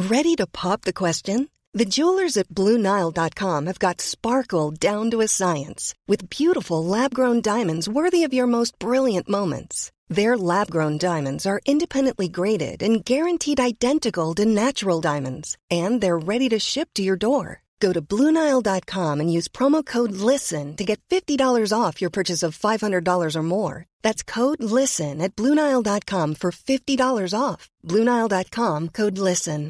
Ready to pop the question? The jewelers at BlueNile.com have got sparkle down to a science with beautiful lab-grown diamonds worthy of your most brilliant moments. Their lab-grown diamonds are independently graded and guaranteed identical to natural diamonds, and they're ready to ship to your door. Go to BlueNile.com and use promo code LISTEN to get $50 off your purchase of $500 or more. That's code LISTEN at BlueNile.com for $50 off. BlueNile.com, code LISTEN.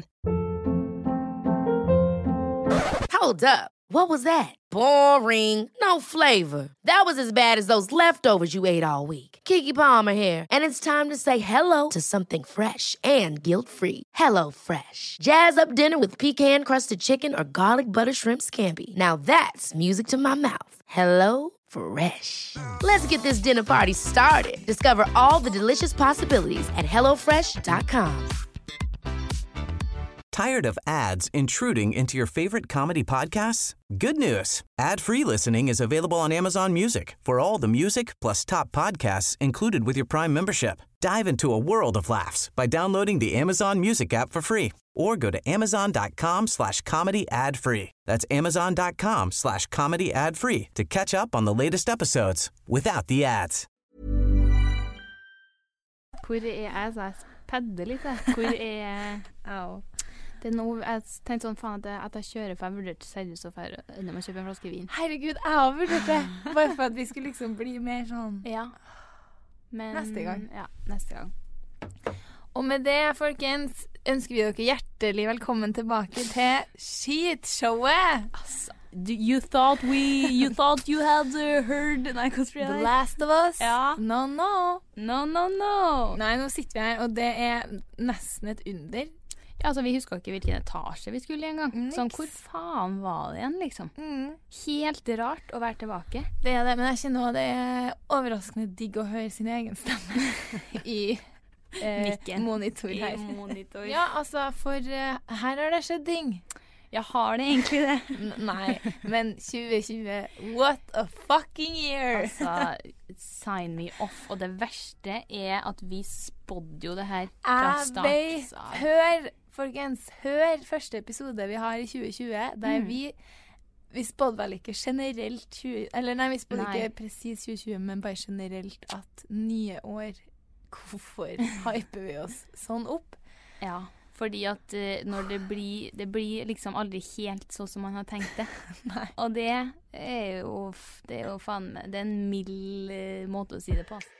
Hold up. What was that? Boring. No flavor. That was as bad as those leftovers you ate all week. Keke Palmer here, and it's time to say hello to something fresh and guilt-free. Hello Fresh. Jazz up dinner with pecan-crusted chicken or garlic butter shrimp scampi. Now that's music to my mouth. Hello Fresh. Let's get this dinner party started. Discover all the delicious possibilities at hellofresh.com. Tired of ads intruding into your favorite comedy podcasts? Good news. Ad-free listening is available on Amazon Music for all the music plus top podcasts included with your Prime membership. Dive into a world of laughs by downloading the Amazon Music app for free or go to amazon.com/comedy ad-free. That's amazon.com/comedy ad-free to catch up on the latest episodes without the ads. Hvor jeg pedder litt, hvor det noe, jeg tenkte sånn, faen at jeg kjører, for jeg vurderte seriøst å fære enda med å kjøpe en flaske vin. Herregud, jeg har vurdert det, bare for at vi skulle liksom bli mer sånn. Ja. Men, neste gang. Ja, neste gang. Og med det, folkens, ønsker vi dere hjertelig velkommen tilbake til Skitshowet. Altså, you thought you had heard The Last of Us? Ja. No. Nei, nå sitter vi her, og det er nesten et under. Ja, altså, vi husker ikke hvilken etasje vi skulle i en gang. Sånn, hvor faen var det igjen, liksom? Helt rart å være tilbake. Det er det, men jeg kjenner også det er overraskende digg å høre sin egen stemme i monitor her. Monitor. Ja, altså, for her har det skjedd ting. Jeg har det egentlig det. Nei, men 2020, what a fucking year! Altså, sign me off. Og det verste er at vi spådde jo det her fra start. Hør første episode vi har i 2020, der vi spådde vel ikke generelt 20... Eller nei, vi spådde ikke precis 2020, men bare generelt at nye år, hvorfor hyper vi oss sånn opp? Ja, fordi at når det blir liksom aldri helt sånn som man har tenkt det. Nei. Og det er jo faen meg, det er en mild måte å si det på.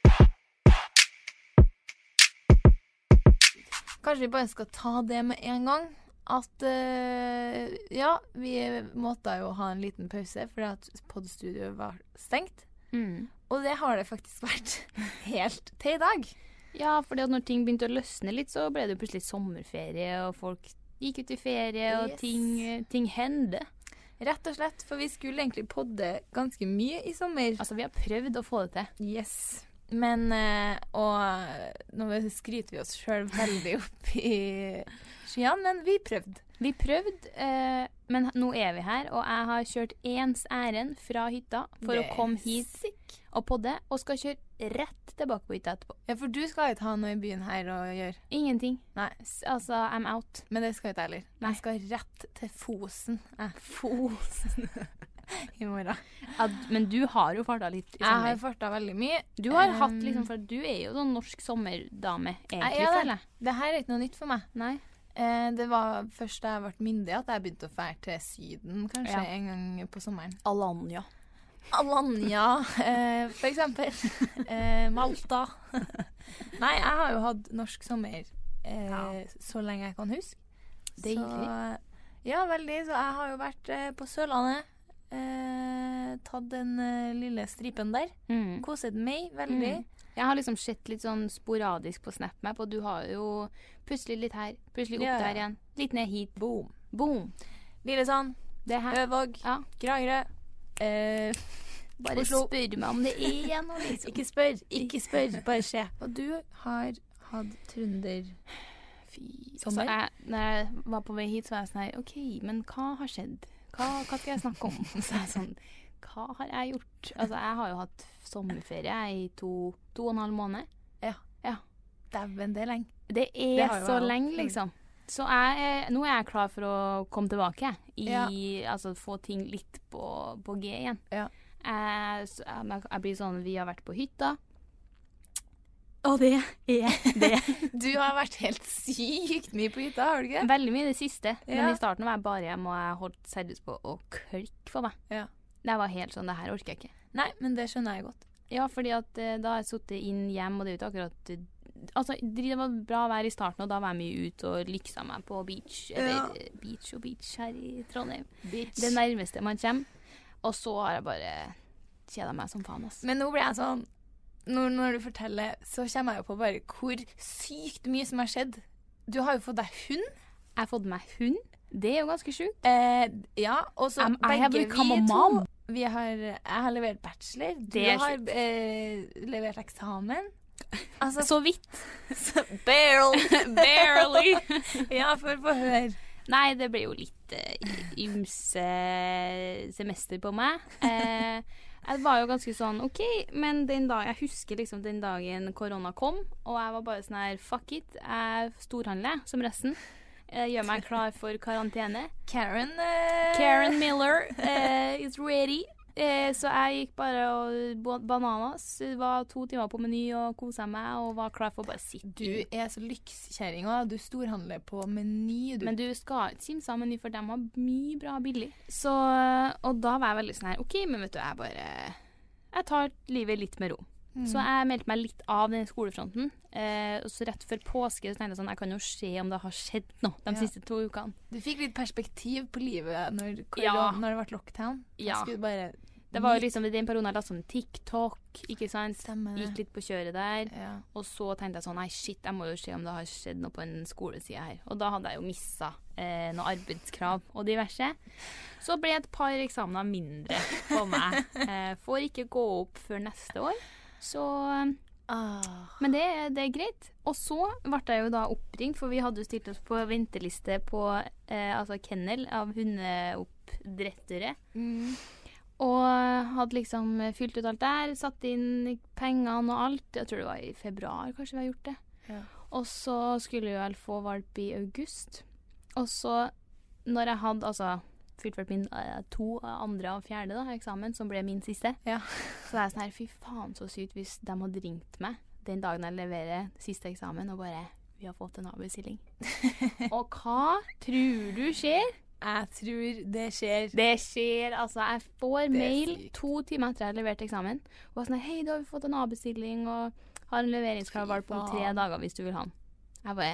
Kanskje vi bare skal ta det med en gang, at ja, vi måtte jo ha en liten pause, fordi at poddstudioet var stengt. Og det har det faktisk vært helt til i dag. Ja, fordi at når ting begynte å løsne litt, så ble det jo plutselig sommerferie, og folk gikk ut i ferie, og ting hendte. Rett og slett, for vi skulle egentlig podde ganske mye i sommer. Altså, vi har prøvd å få det til. Yes. Men, og nå skryter vi oss selv veldig opp i skyen, men vi prøvde. Vi prøvde, men nå er vi her, og jeg har kjørt ens ærend fra hytta for å komme hit og podde, og skal kjøre rett tilbake på hytta etterpå. Ja, for du skal ikke ha noe i byen her å gjøre. Ingenting. Nei. Altså, I'm out. Men det skal ikke heller. Nei. Jeg skal rett til Fosen. Fosen. I morgen. Ja, men du har jo farta litt i sommer. Jeg har farta veldig mye. Du har hatt liksom, for du er jo sånn norsk sommerdame, egentlig, føler jeg. Det her er ikke noe nytt for meg. Nei. Det var først da jeg ble myndig at jeg begynte å fære til Syden, kanskje en gang på sommeren. Alanya, for eksempel. Malta. Nei, jeg har jo hatt norsk sommer så lenge jeg kan huske. Deilig. Ja, veldig. Så jeg har jo vært på Sørlandet. Tatt den lille stripen der. Koset meg veldig. Jeg har liksom sett litt sånn sporadisk på SnapMap, og du har jo plutselig litt her, plutselig opp der igjen, litt ned hit. Boom. Lillesand, Øvåg, Kragerø, bare Oslo. spør meg om det er igjen nå, liksom. Ikke spør, bare se. Og du har hatt trønder sommer? Altså, når jeg var på vei hit, så var jeg sånn her, ok, men hva har skjedd? Hva skal jeg snakke om? Så jeg sånn, hva har jeg gjort? Altså, jeg har jo hatt sommerferie i 2,5 måneder. Ja. Dæven, det er lenge. Det er så lenge, liksom. Så nå er jeg klar for å komme tilbake altså få ting litt på G igjen. Ja. Jeg blir sånn, vi har vært på hytta, og det er det. Du har vært helt sykt mye på hytta, har du ikke? Veldig mye det siste, men i starten var jeg bare hjemme, og jeg holdt seriøst på å klikke for meg. Ja. Det var helt sånn, det her orker jeg ikke. Nei, men det skjønner jeg godt. Ja, fordi at da har jeg sittet inn hjem, og det er jo ikke akkurat... Altså, det var bra vær i starten, og da var jeg mye ute og lyksa meg på beach. Eller beach her i Trondheim. Beach. Det nærmeste man kommer. Og så har jeg bare kjedet meg som faen, ass. Men nå blir jeg sånn... Når du forteller, så kommer jeg jo på bare hvor sykt mye som har skjedd. Du har jo fått deg hund. Jeg har fått meg hund. Det er jo ganske sjukt. Ja, og så begge vi to. Jeg har levert bachelor. Du har levert eksamen. Altså, så vidt. Barely. Ja, for å høre. Nei, det ble jo litt ymse semester på meg. Jeg var jo ganske sånn, ok, men jeg husker liksom den dagen korona kom, og jeg var bare sånn her, fuck it, jeg storhandler som resten. Gjør meg klar for karantene. Karen Miller is ready. Så jeg gikk bare og bananas. Det var 2 timer på Meny og koset meg og var klar for å bare sitte. Du er så lykskjæring, og du storhandler på Meny. Men du skal ikke simse av Meny, for de har mye bra billig. Så, og da var jeg veldig sånn her, ok, men vet du, jeg tar livet litt med ro. Så jeg meldte meg litt av den skolefronten. Og så rett før påske så tenkte jeg sånn, jeg kan jo se om det har skjedd noe de siste 2 ukene. Du fikk litt perspektiv på livet når det ble lockdown. Ja. Det var jo liksom i den perioden jeg la sånn TikTok, ikke sant? Stemmer. Gikk litt på kjøret der. Ja. Og så tenkte jeg sånn, nei shit, jeg må jo se om det har skjedd noe på en skoleside her. Og da hadde jeg jo misset noen arbeidskrav og diverse. Så ble et par eksamener mindre på meg. Får ikke gå opp før neste år. Så, men det er greit. Og så ble jeg jo da oppringt, for vi hadde jo stilt oss på venteliste på altså kennel av hundeoppdrettere. Og hadde liksom fylt ut alt der, satt inn pengene og alt. Jeg tror det var i februar kanskje vi har gjort det. Ja. Og så skulle jeg vel få valp i august. Og så når jeg hadde fylt vel min 2, andre og 4. da, eksamen, som ble min siste. Ja. Så det er sånn her, fy faen så sykt hvis de hadde ringt meg den dagen jeg leverer siste eksamen, og bare, vi har fått en avbestilling. Og hva tror du skjer? Jeg tror det skjer. Det skjer, altså. Jeg får mail 2 timer etter jeg har levert eksamen. Og sånn, hei, da har vi fått en avbestilling, og har en leveringskrav om 3 dager hvis du vil ha den. Jeg bare,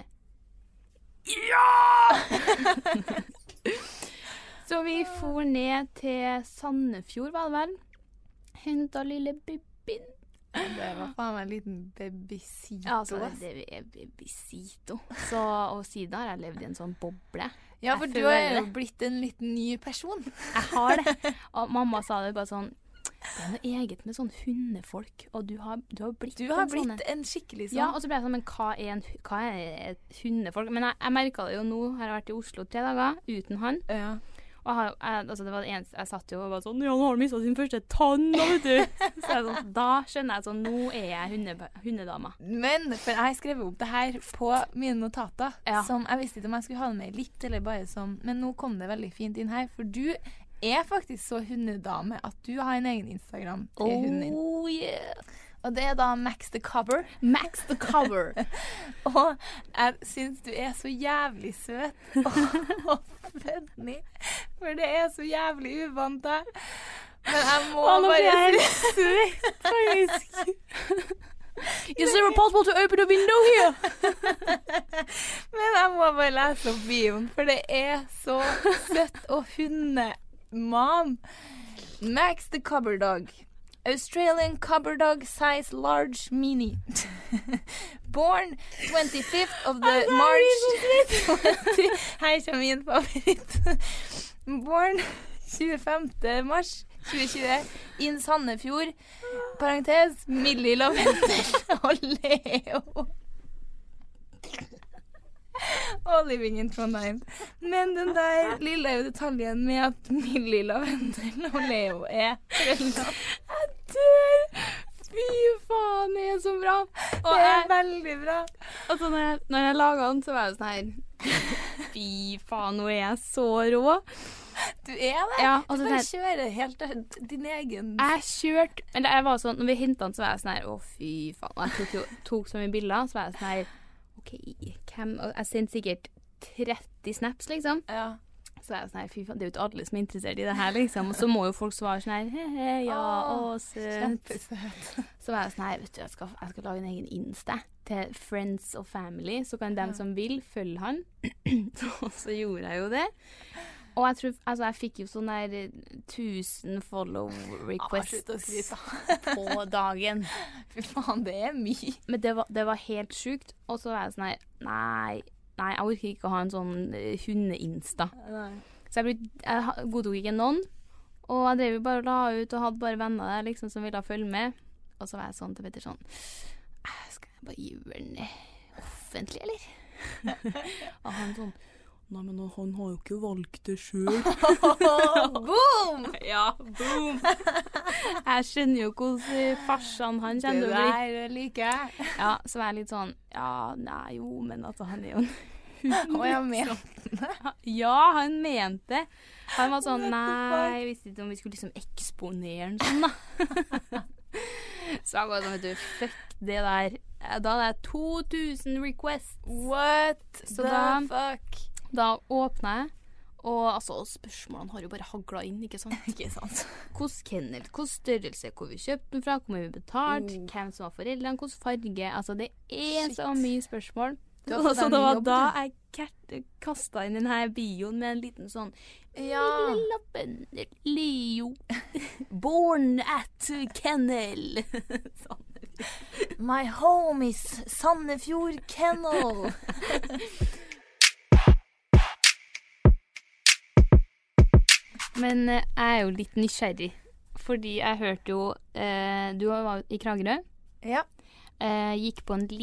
ja! Så vi for ned til Sandefjord, var det vel? Hentet lille Bibbin. Det var faen meg en liten babysito. Ja, altså, det er babysito. Så, og siden har jeg levd i en sånn boble. Ja, for du er jo blitt en liten ny person. Jeg har det. Og mamma sa det bare sånn, det er noe eget med sånn hundefolk, og du har blitt en skikkelig sånn. Ja, og så ble jeg sånn, men hva er et hundefolk? Men jeg merket det jo nå, jeg har vært i Oslo 3 dager uten han. Ja. Og det var det eneste, jeg satt jo og var sånn, ja, nå har han mistet sin første tann, vet du. Så sånn, da skjønner jeg sånn, nå er jeg hundedama. Men, for jeg skrev opp det her på mine notater, som jeg visste ikke om jeg skulle ha det med litt, eller bare som, men nå kom det veldig fint inn her, for du er faktisk så hundedame at du har en egen Instagram til hunden din. Oh, yeah. Og det er da Max the Cover. Max the Cover. Og jeg synes du er så jævlig søt og funny, for det er så jævlig uvant da. Men jeg må bare søt, faktisk. Is there possible to open a window here? Men jeg må bare lese opp bioen, for det er så søtt og hundemam. Max the Cover Dog. Australian Cover Dog size large mini. Born 25th of the March 20... Her kommer min favoritt. Born 25. mars 2020 in Sandefjord. Parentes, Millie Lavendel og Leo. Og living in Trondheim. Men den der lille detaljen med at Millie Lavendel og Leo er foreldre. Jeg dør! Fy faen, det er så bra. Og det er veldig bra. Altså, når jeg laget den, så var jeg sånn her fy faen, nå jeg så rå. Du det? Ja, du bare kjører helt din egen... Jeg kjørte, eller jeg var sånn, når vi hentet den så var jeg sånn her, fy faen. Jeg tok så mye bilder, så var jeg sånn her, ok, jeg sendte sikkert 30 snaps liksom. Ja. Så er jeg sånn her, fy faen, det jo ikke alle som interessert i det her, liksom. Og så må jo folk svare sånn her, ja, søt. Kjempesøt. Så var jeg sånn her, vet du, jeg skal lage en egen Insta til friends og family, så kan dem som vil følge han. Så gjorde jeg jo det. Og jeg tror, altså jeg fikk jo sånn der 1000 follow requests på dagen. Fy faen, det mye. Men det var helt sykt. Og så var jeg sånn her, nei, jeg orker ikke å ha en sånn hunde-insta. Så jeg godtok ikke noen. Og jeg drev jo bare og la ut, og hadde bare venner der liksom, som ville følge med. Og så var jeg sånn til Petter sånn, skal jeg bare gjøre den offentlig, eller? Og han sånn, nei, men han har jo ikke valgt det selv. Boom! Ja, boom. Jeg skjønner jo hvordan farsan han kjenner å bli. Det der liker jeg. Ja, så var jeg litt sånn, ja, nei, jo, men altså, han jo en og jeg mente det. Ja, han mente det. Han var sånn, nei, jeg visste ikke om vi skulle liksom eksponere den sånn, da. Så jeg var sånn, vet du, fuck det der. Da hadde jeg 2000 requests. What så the fuck? Da åpnet jeg, og altså, spørsmålene har jo bare haglet inn, ikke sant? Ikke sant. Hvordan kennel, hvordan størrelse, hvor vi kjøpte den fra, hvor mye vi betalt, hvem som var foreldrene, hvordan farge, altså det så mye spørsmål. Så det var da jeg kastet inn denne bioen med en liten sånn lappen, Leo, born at kennel. Sånn. My home is Sandefjord Kennel. Men jeg jo litt nysgjerrig, fordi jeg hørte jo, du var i Kragerø. Ja. Gikk på en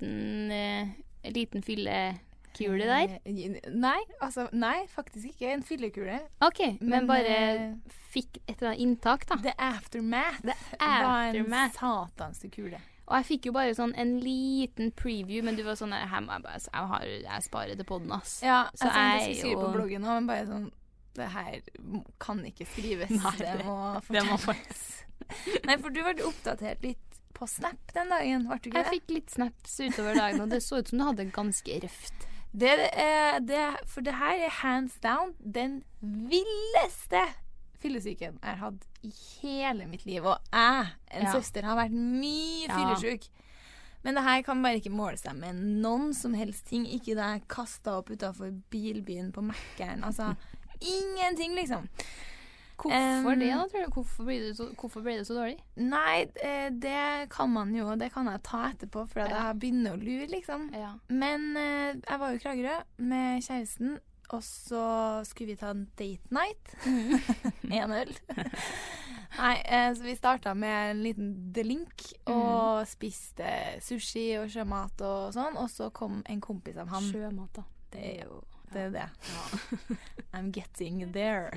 liten fyllekule der. Nei, faktisk ikke en fyllekule. Ok, men bare fikk et eller annet inntak da. The aftermath. Var en satans kule. Og jeg fikk jo bare sånn en liten preview, men du var sånn, jeg sparer det på den, ass. Ja, så jeg skulle skrive på bloggen nå, men bare sånn, det her kan ikke skrives. Nei, det må faktisk. Nei, for du var oppdatert litt på Snap den dagen, var du ikke det? Jeg fikk litt snaps utover dagen, og det så ut som du hadde ganske røft. For det her er hands down den villeste fyllesyken jeg har hatt i hele mitt liv. Og en søster, har vært mye fyllesyk. Men det her kan bare ikke måle seg med noen som helst ting. Ikke da jeg kastet opp utenfor bilbyen på Mækkern. Altså, ingenting liksom. Hvorfor det da, tror du? Hvorfor ble det så dårlig? Nei, det kan man jo, det kan jeg ta etterpå, for at jeg begynner å lure, liksom. Ja. Men jeg var jo i Kragerø med kjæresten, og så skulle vi ta en date night. 1 øl. Nei, så vi startet med en liten delink, og spiste sushi og sjømat og sånn, og så kom en kompis av han. Sjømat da. Det er jo det. Ja. I'm getting there.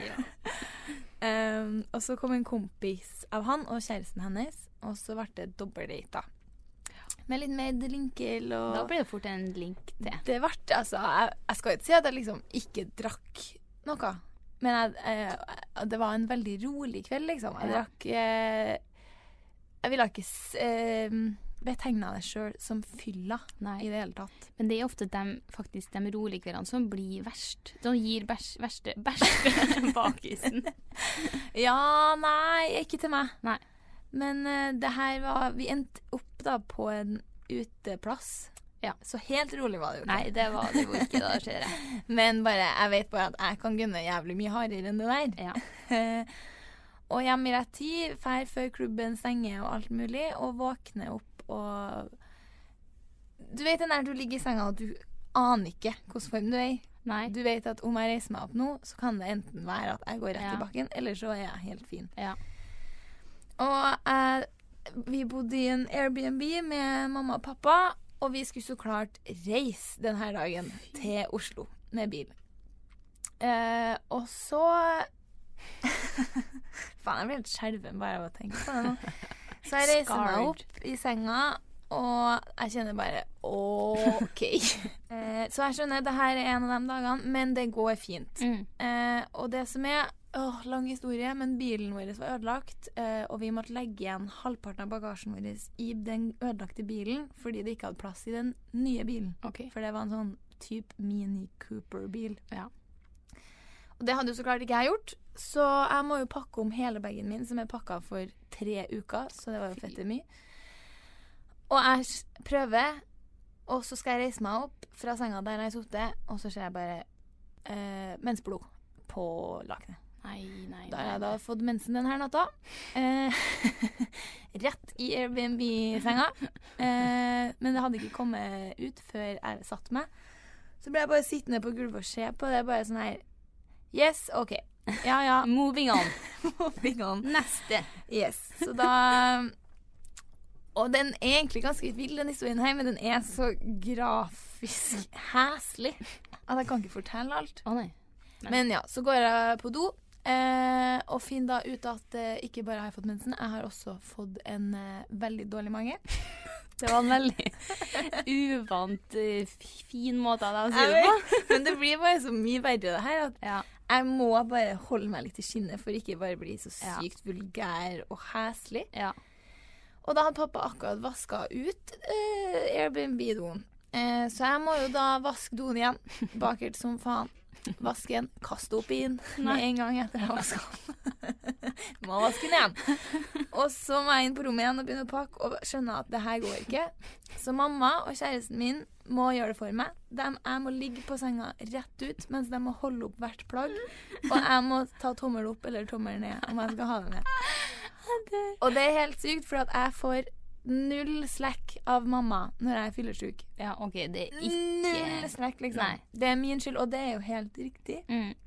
Og så kom en kompis av han og kjæresten hennes, og så ble det dobbeltdate da. Med litt mer drinker og... Da ble det fort en link til. Det ble, altså, jeg skal ikke si at jeg liksom ikke drakk noe, men det var en veldig rolig kveld, liksom. Jeg drakk... Jeg ville ikke betegne det selv som fylla. Nei. I det hele tatt. Men det er ofte faktisk de rolige kveldene som blir verst. De gir verste bakisen. Ja, nei, ikke til meg. Nei. Men det her var... Vi endte opp da på en uteplass. Ja. Så helt rolig var det jo ikke. Nei, det var det jo ikke, da skjer det. Men jeg vet bare at jeg kan gunne jævlig mye hardere enn det der. Ja. Og hjemme i rett tid, før klubben stenger og alt mulig, og våkne opp og... Du vet den der du ligger i senga og du aner ikke hvordan form du er i. Nei. Du vet at om jeg reiser meg opp nå, så kan det enten være at jeg går rett i bakken, eller så er jeg helt fin. Ja. Og vi bodde i en Airbnb med mamma og pappa, og vi skulle så klart reise denne dagen til Oslo med bil. Og så... Faen, jeg blir helt skjelven bare av å tenke på det nå. Så jeg reiser meg opp i senga, Og jeg kjenner bare, ok. Så jeg skjønner, det her en av de dagene, men det går fint. Og det som lang historie, men bilen vår var ødelagt, og vi måtte legge igjen halvparten av bagasjen vår i den ødelagte bilen, fordi det ikke hadde plass i den nye bilen. Okay. For det var en sånn type Mini Cooper-bil. Ja. Og det hadde jo så klart ikke jeg gjort, så jeg må jo pakke om hele bagen min, som pakket for 3 uker, så det var jo fette mye. Og jeg prøver, og så skal jeg reise meg opp fra senga der jeg sittet, og så ser jeg bare mensblod på lakenet. Nei. Da har jeg da fått mensen denne natta. Rett i Airbnb-senga. Men det hadde ikke kommet ut før jeg satt meg. Så ble jeg bare sittende på gulvet og se på det, bare sånn her, yes, ok. Ja. Moving on. Moving on. Neste. Yes. Så da... Og den egentlig ganske vill, den historien her, men den så grafisk hæslig at jeg kan ikke fortelle alt. Nei. Men ja, så går jeg på do, og finner da ut at ikke bare har jeg fått mensen, jeg har også fått en veldig dårlig mage. Det var en veldig uvant, fin måte av deg å si det på. Men det blir bare så mye verre det her, at jeg må bare holde meg litt i skinnet for ikke bare bli så sykt vulgær og hæslig. Ja. Og da hadde pappa akkurat vasket ut Airbnb-doen. Så jeg må jo da vaske doen igjen. Bakert som faen. Vaske igjen. Kaste opp inn med en gang etter jeg vasket den. Må vaske den igjen. Og så må jeg inn på rommet igjen og begynne å pakke og skjønne at det her går ikke. Så mamma og kjæresten min må gjøre det for meg. Jeg må ligge på senga rett ut mens de må holde opp hvert plagg. Og jeg må ta tommel opp eller tommel ned om jeg skal ha det med. Og det helt sykt, for at jeg får 0 slack av mamma når jeg er fyllesyk. Ja, ok, det ikke... 0 slack, liksom. Nei. Det min skyld, og det jo helt riktig.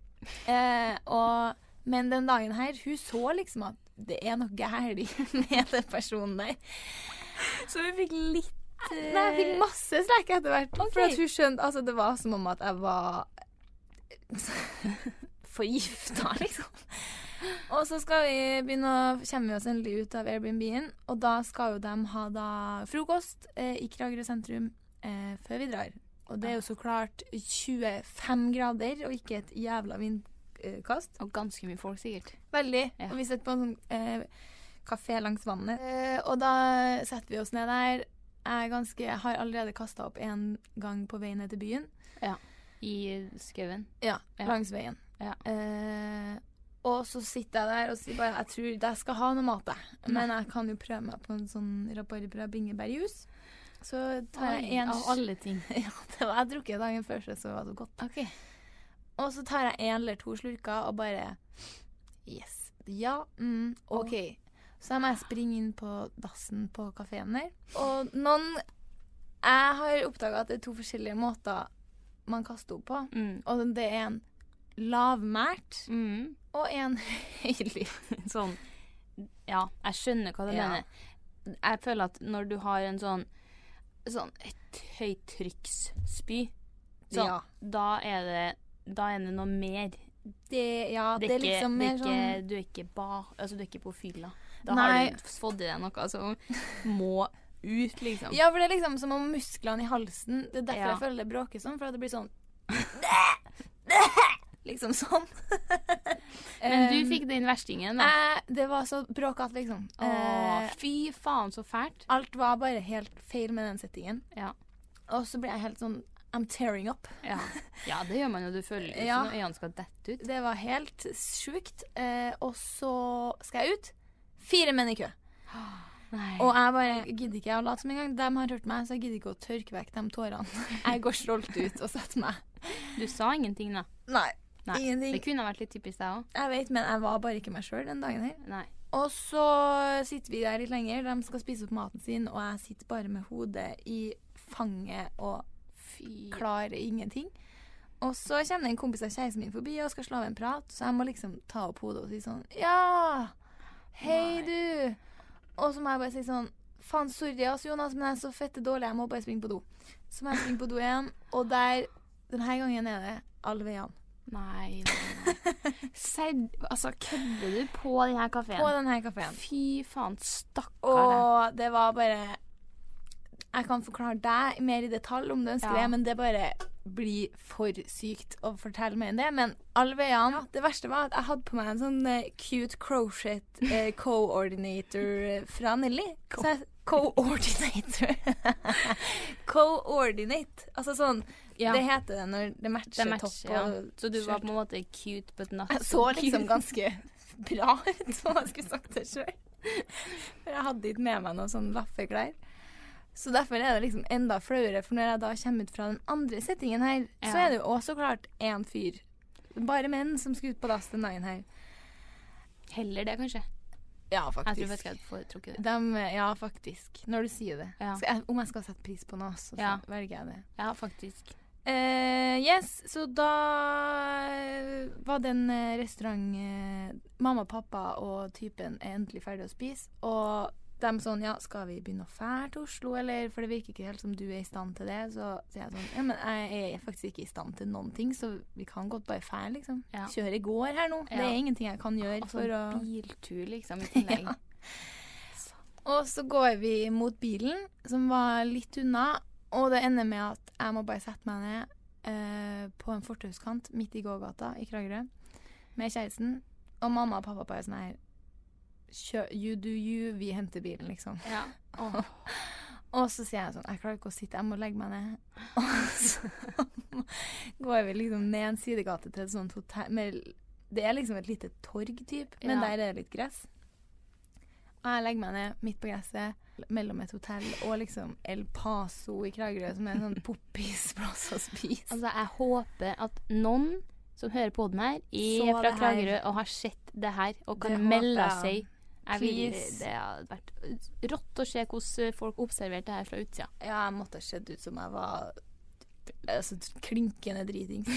Men den dagen her, hun så liksom at det noe gærlig med den personen der. Så vi fikk litt... Nei, jeg fikk masse slack etter hvert. Okay. For at hun skjønte, altså det var som om at jeg var forgifta, liksom. Og så skal vi kommer vi oss endelig ut av Airbnb-en, og da skal jo de ha da frokost i Kragerø sentrum før vi drar. Og det jo så klart 25 grader, og ikke et jævla vindkast. Og ganske mye folk, sikkert. Veldig. Ja. Og vi sitter på en sånn kafé langs vannet. Og da setter vi oss ned der. Jeg har allerede kastet opp en gang på veien ned til byen. Ja, i skauen. Ja, langs veien. Ja. Og så sitter jeg der og sier bare, jeg tror jeg skal ha noe mat, men jeg kan jo prøve meg på en sånn rabarbra bingebærjus. Så tar jeg en... Av alle ting. Ja, det var jeg drukket dagen før, så var det godt. Ok. Og så tar jeg 1 eller 2 slurker og bare, yes, ja, ok. Så må jeg springe inn på dassen på kaféen der. Og jeg har oppdaget at det 2 forskjellige måter man kaster opp på. Og det en lavmært og en høylytt. Sånn, ja, jeg skjønner hva du mener. Jeg føler at når du har en sånn et høytrykksspy, da er det noe mer. Det er liksom mer sånn... Du er ikke på fylla. Da har du fått i deg noe som må ut, liksom. Ja, for det er liksom som om musklene i halsen, det er derfor jeg føler det bråker sånn, for at det blir sånn... liksom sånn. Men du fikk den verstingen, da. Det var så bråkat, liksom. Fy faen, så fælt. Alt var bare helt feil med den settingen. Ja. Og så ble jeg helt sånn, I'm tearing up. Ja, det gjør man jo. Du føler liksom når øynene skal dette ut. Det var helt sjukt. Og så skal jeg ut. 4 menn i kø. Nei. Og jeg bare gidder ikke å late som en gang. De har hørt meg, så jeg gidder ikke å tørke vekk de tårene. Jeg går stolt ut og setter meg. Du sa ingenting, da? Nei, ingenting. Det kunne vært litt typisk deg også. Jeg vet, men jeg var bare ikke meg selv den dagen her. Nei. Og så sitter vi der litt lenger. De skal spise opp maten sin, og jeg sitter bare med hodet i fanget og klarer ingenting. Og så kommer det en kompis av kjæresten min forbi og skal slå av en prat, så jeg må liksom ta opp hodet og si sånn, ja, hei du. Og så må jeg bare si sånn, faen, sorry ass Jonas, men jeg så fette dårlig, jeg må bare springe på do. Så må jeg springe på do igjen, og der, denne gangen det alle veiene. Nei. Altså, kødder du på denne kaféen? På denne kaféen. Fy faen, stakkare. Og det var bare, Jeg kan forklare deg mer i detalj om du ønsker det, men det bare blir for sykt å fortelle mer enn det. Men allveiene, det verste var at jeg hadde på meg en sånn cute crochet coordinator fra Nelly. Coordinator. Coordinate. Altså sånn, det heter det når det matcher topp og Så du var på en måte cute, but not jeg så liksom ganske bra ut, som jeg skulle sagt det selv. For jeg hadde ikke med meg noen sånn laffeklær. Så derfor er det liksom enda flauere, for når jeg da kommer ut fra den andre settingen her, så er det jo også klart en fyr. Bare menn som skal ut på dass den dagen her. Heller det, kanskje? Ja, faktisk. Jeg tror jeg skal foretrukke det. Ja, faktisk. Når du sier det. Ja. Om jeg skal sette pris på noe, så velger jeg det. Ja, faktisk. Yes, så da var den restaurant mamma, pappa og typen endelig ferdig å spise, og de sånn, skal vi begynne å fære til Oslo, eller? For det virker ikke helt som du er i stand til det. Så sier jeg sånn, men jeg er faktisk ikke i stand til noen ting, så vi kan godt bare fære, liksom. Kjøre går her nå. Det er ingenting jeg kan gjøre for å... biltur, liksom, i tillegg. Og så går vi mot bilen, som var litt unna, og det ender med at jeg må bare sette meg ned på en fortauskant midt i gågata i Kragerø, med kjæresten, og mamma og pappa bare sånn her, you do you, vi henter bilen, liksom. Ja. Og så sier jeg sånn, jeg klarer ikke å sitte, jeg må legge meg ned. Og så går vi liksom ned en sidegate til et sånt hotell. Det er liksom et lite torg-typ, men der er det litt gress. Og jeg legger meg ned midt på gresset, mellom et hotell og liksom El Paso i Kragerø, som er en sånn poppisplass å spise. Altså, jeg håper at noen som hører på den her, er fra Kragerø og har sett det her, og kan melde seg. Det har vært rått å se hvordan folk observerte det her fra utsida. Ja, jeg måtte ha sett ut som jeg var klinkende dritings.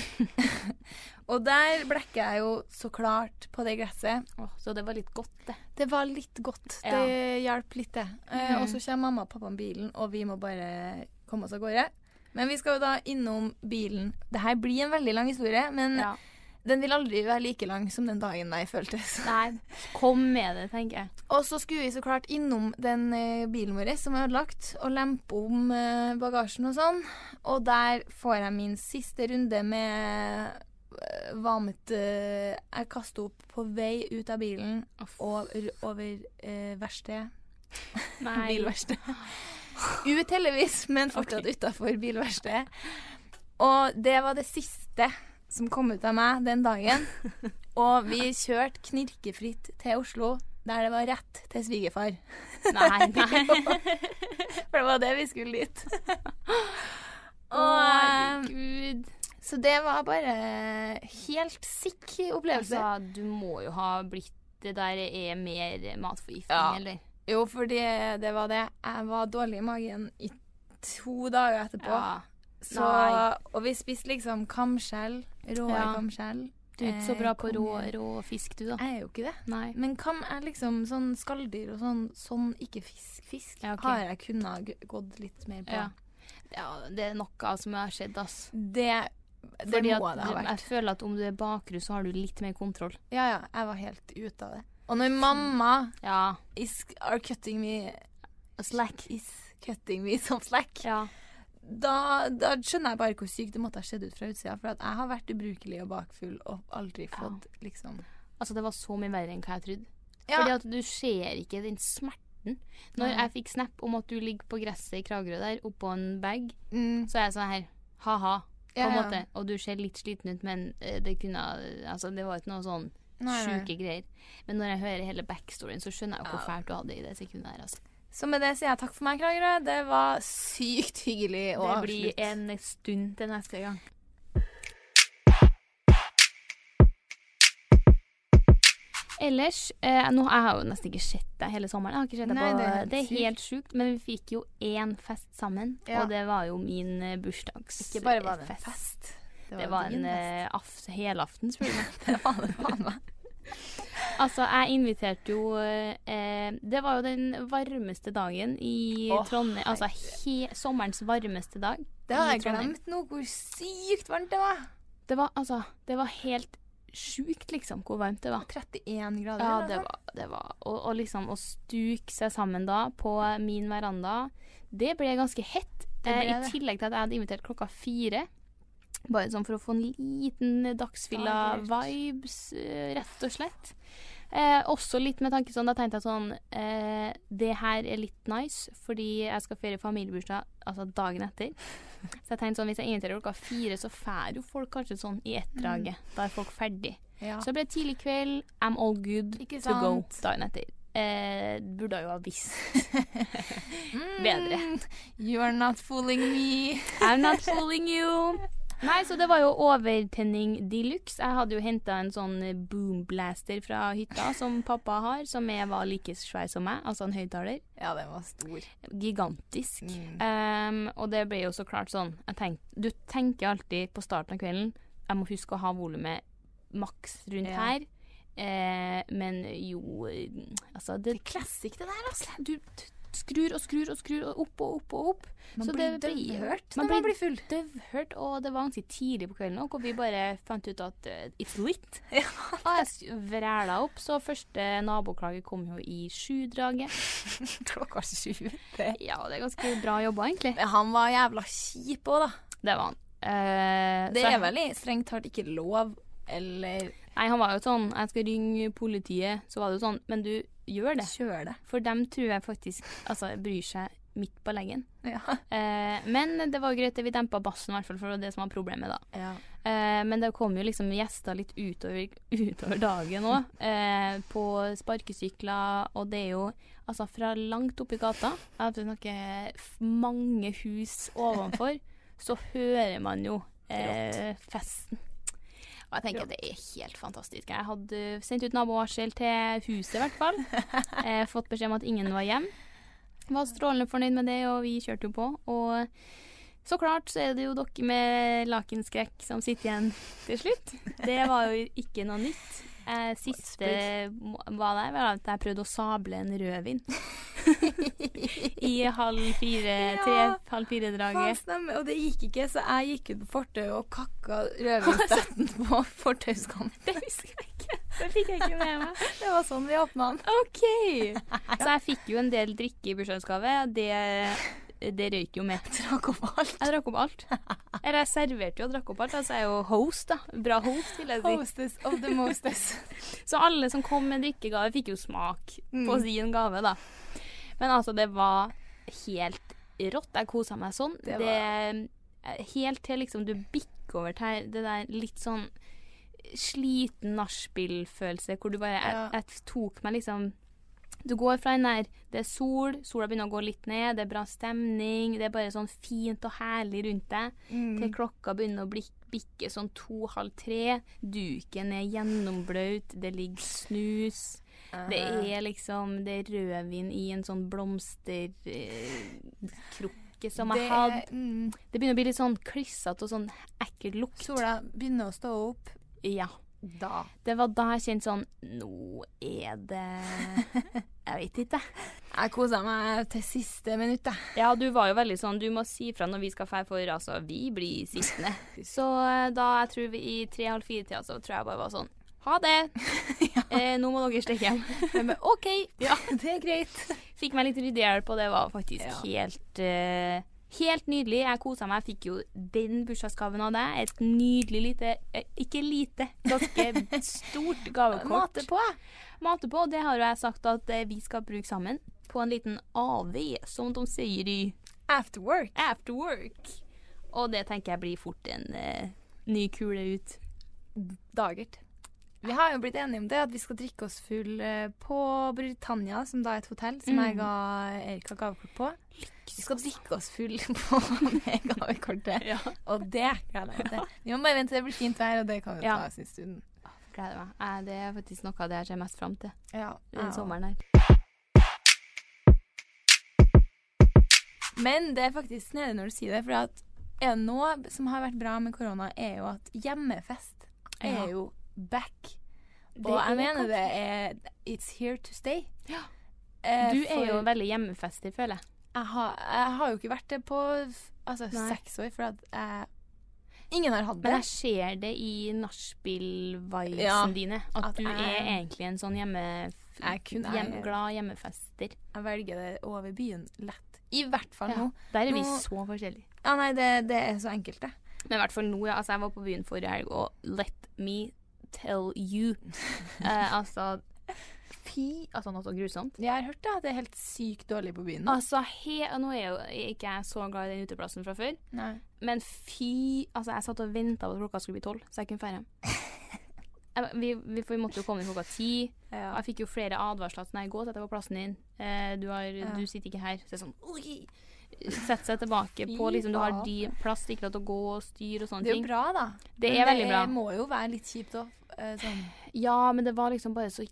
Og der blekker jeg jo så klart på det gresset. Så det var litt godt, det. Det var litt godt. Det hjalp litt, det. Og så kommer mamma og pappa med bilen, og vi må bare komme oss av gårde. Men vi skal jo da innom bilen. Dette blir en veldig lang historie, men den vil aldri være like lang som den dagen der føltes. Nei, kom med det, tenker jeg. Og så skulle vi så klart innom den bilen vår som er ødelagt, og lempe om bagasjen og sånn. Og der får jeg min siste runde med jeg kastet opp på vei ut av bilen og over verksted. Bilverksted. Ut heldigvis, men fortsatt utenfor bilverksted. Og det var det siste som kom ut av meg den dagen. Og vi kjørte knirkefritt til Oslo, der det var rett til svigerfar. Nei. For det var det vi skulle dit. Herregud. Så det var bare helt sikk opplevelse. Altså, du må jo ha blitt det der er mer matforgiftning, eller? Jo, for det var det. Jeg var dårlig i magen i 2 dager etterpå. Og vi spiste liksom kamskjell, kamskjell. Du er ikke så bra på rå fisk, du da. Jeg er jo ikke det. Nei. Men kam er liksom sånn skalldyr og sånn ikke fisk har jeg kunnet gått litt mer på. Ja, det er noe som har skjedd, ass. Det må det ha vært. Jeg føler at om du er bakru, så har du litt mer kontroll. Ja, jeg var helt ute av det. Og når mamma are cutting me slack, some slack, da skjønner jeg bare hvor sykt det måtte ha skjedd ut fra utsida, for at jeg har vært ubrukelig og bakfull og aldri fått liksom... Altså, det var så mye verre enn hva jeg trodde. Fordi at du ser ikke den smerten. Når jeg fikk snap om at du ligger på gresset i Kragerø der, oppå en bag, så er jeg sånn her, haha, på en måte. Og du ser litt sliten ut, men det var ikke noe sånn sjuke greier. Men når jeg hører hele backstoryen, så skjønner jeg hvor fælt du hadde i det sekundet her, altså. Så med det sier jeg takk for meg, Kragerø. Det var sykt hyggelig å avslutte. Det blir en stund til neste gang. Ellers, jeg har jo nesten ikke sett deg hele sommeren. Jeg har ikke sett deg på, det er helt sykt, men vi fikk jo en fest sammen, og det var jo min bursdagsfest. Ikke bare var det en fest. Det var en helaften, spør du meg. Det var det faen meg. Altså, jeg inviterte jo det var jo den varmeste dagen i Trondheim. Altså, sommerens varmeste dag. Det har jeg glemt nå, hvor sykt varmt det var. Det var helt sjukt liksom, hvor varmt det var. 31 grader. Ja, det var. Og liksom å stuke seg sammen da på min veranda, det ble ganske hett. I tillegg til at jeg hadde invitert 4:00. Bare sånn for å få en liten dagsfylla-vibes, rett og slett. Også litt med tanke sånn, da tenkte jeg sånn, det her er litt nice, fordi jeg skal feire familiebursdag, altså dagen etter. Så jeg tenkte sånn, hvis jeg inviterer 4:00, så fær jo folk kanskje sånn i ett draget. Da er folk ferdig. Ja. Så det ble tidlig kveld, I'm all good to go dagen etter. Burde jo ha visst bedre. You are not fooling me. I'm not fooling you. Nei, så det var jo overtenning deluxe. Jeg hadde jo hentet en sånn boomblaster fra hytta som pappa har, som var like svær som meg, altså en høyttaler. Ja, den var stor. Gigantisk. Og det ble jo så klart sånn, du tenker alltid på starten av kvelden, jeg må huske å ha volumet maks rundt her. Men jo, altså det er klassik det der, altså. Du skrur og opp og opp. Man så blir døvhørt når man blir full. Døvhørt, og det var ganske tidlig på kvelden også, og vi bare fant ut at it's lit. Ja. Og jeg vræla opp, så første naboklage kom jo i 7-draget. Klokka 7. Ja, det er ganske bra jobba egentlig. Men han var jævla kjip også da. Det var han. Det er vel strengt tatt ikke lov, eller... Nei, han var jo sånn, jeg skal ringe politiet, så var det jo sånn, men du gjør det. Kjør det. For dem tror jeg faktisk, altså, bryr seg midt på leggen. Ja. Men det var greit, vi dempet bassen i hvert fall, for det var det som var problemet da. Ja. Men det kom jo liksom gjester litt utover dagen også, på sparkesykler, og det er jo, altså, fra langt opp i gata, jeg har snakket mange hus ovenfor, så hører man jo festen. Og jeg tenker at det er helt fantastisk. Jeg hadde sendt ut nabovarsel til huset i hvert fall. Fått beskjed om at ingen var hjem. Var strålende fornøyd med det, og vi kjørte jo på. Og så klart så er det jo dere med lakenskrekk som sitter igjen til slutt. Det var jo ikke noe nytt. Siste var at jeg prøvde å sable en rødvin. I 3:30-4-draget. Og det gikk ikke, så jeg gikk ut på fortøy og kakka rødvinstetten på fortøyskanten. Det husker jeg ikke. Det fikk jeg ikke med meg. Det var sånn vi åpnet den. Ok. Så jeg fikk jo en del drikke i bursdagsgave. Det røyk jo med. Jeg drakk opp alt. Eller jeg serverte jo og drakk opp alt. Altså jeg er jo host da. Bra host, vil jeg si. Hostess of the mostess. Så alle som kom med drikkegave fikk jo smak på sin gave da. Men altså det var helt rått. Jeg koset meg sånn. Helt til liksom du bikker over til det der litt sånn sliten nachspiel-følelse, hvor du bare, jeg tok meg liksom, du går fra den der, det er sola begynner å gå litt ned, det er bra stemning, det er bare sånn fint og herlig rundt deg, til klokka begynner å bikke sånn 2:30, duken er gjennombløt, det ligger snus, det er liksom, det er rødvin i en sånn blomsterkrukke som jeg hadde. Det begynner å bli litt sånn klissete og sånn ekkel lukt. Sola begynner å stå opp. Ja. Da. Det var da jeg kjente sånn, nå er det, jeg vet ikke. Jeg koset meg til siste minutt. Ja, du var jo veldig sånn, du må si fra når vi skal fære, for altså, vi blir sittende. Så da, jeg tror vi i 3:30 så tror jeg bare var sånn, ha det! Nå må dere stikke hjem. Men ok, ja, det er greit. Fikk meg litt ryddehjelp, og det var faktisk helt nydelig. Jeg koset meg. Jeg fikk jo den bursdagsgaven av deg. Et nydelig lite, ikke lite, ganske stort gavekort. Mate på. Det har jo jeg sagt at vi skal bruke sammen på en liten AV, som de sier i After work. Og det tenker jeg blir fort en ny kule ut. Dagert. Vi har jo blitt enige om det, at vi skal drikke oss full på Britannia, som da er et hotell, som jeg ga Erika gavekort på. Vi skal drikke oss full på det gavekortet, og det gleder jeg meg til. Vi må bare vente til det blir fint vær, og det kan vi ta sin stund. Gleder meg. Det er faktisk noe av det jeg ser mest frem til. Den sommeren her. Men det er faktisk snedig når du sier det, for at noe som har vært bra med korona er jo at hjemmefest er jo back. Og jeg mener det er it's here to stay. Ja. Du er jo veldig hjemmefestig, føler jeg. Jeg har jo ikke vært det på 6 år, for at Ingen har hatt det. Men jeg ser det i nachspiel-vibesen dine, at du egentlig en sånn glad hjemmefester. Jeg velger det over byen lett. I hvert fall nå. Der vi så forskjellige. Ja, nei, det så enkelt det. Men i hvert fall nå, altså jeg var på byen forrige helg, og let me tell you. Altså noe grusomt. Jeg har hørt det, at det helt sykt dårlig på byen. Altså, nå jo ikke jeg så glad i den uteplassen fra før. Nei. Men altså jeg satt og ventet på at klokka skulle bli 12, så jeg kunne fære hjem. Vi måtte jo komme inn klokka 10. Ja. Jeg fikk jo flere advarsler at gå til på plassen din. Du sitter ikke her. Så jeg sånn, sett seg tilbake på, liksom, du har plass ikke til å gå og styre og sånne ting. Det jo bra da. Det veldig bra. Det må jo være litt kjipt også. Sånn. Ja, men det var liksom bare så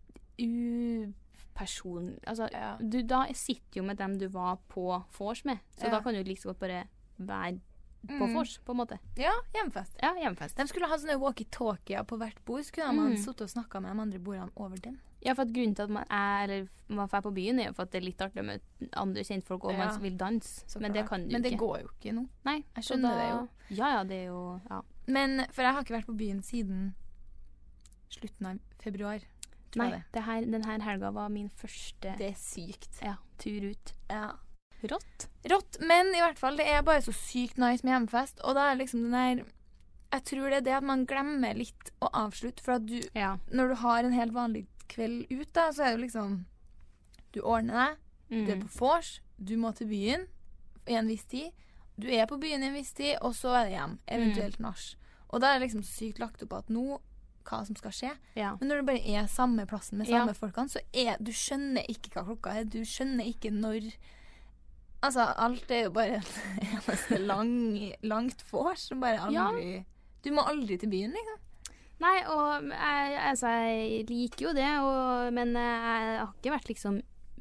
upersonlig. Altså, du da sitter jo med dem du var på vors med, så da kan du liksom bare være på vors, på en måte. Ja, hjemmefest. De skulle ha sånne walkie-talkie på hvert bord, så kunne man sitte og snakke med de andre bordene over den. Ja, for at grunnen til at man får på byen jo for at det litt artig med andre kjentfolk og man vil danse, men det kan du ikke. Men det går jo ikke nå. Nei. Jeg skjønner det jo. Ja, det jo, Men, for jeg har ikke vært på byen siden slutten av februar. Nei, denne helga var min første... Det sykt. Ja, tur ut. Ja. Rått, men i hvert fall, det bare så sykt nice med hjemmefest, og da liksom den der... Jeg tror det at man glemmer litt å avslutte, for at du... Når du har en helt vanlig kveld ut da, så det liksom... Du ordner deg, du på vors, du må til byen i en viss tid, du på byen i en viss tid, og så det hjem, eventuelt nach. Og da det liksom så sykt lagt opp at nå... hva som skal skje. Men når du bare samme plassen med samme folkene, så du skjønner ikke hva klokka du skjønner ikke når altså, alt jo bare eneste langt vors som bare aldri du må aldri til byen, liksom. Nei, og jeg liker jo det, men jeg har ikke vært liksom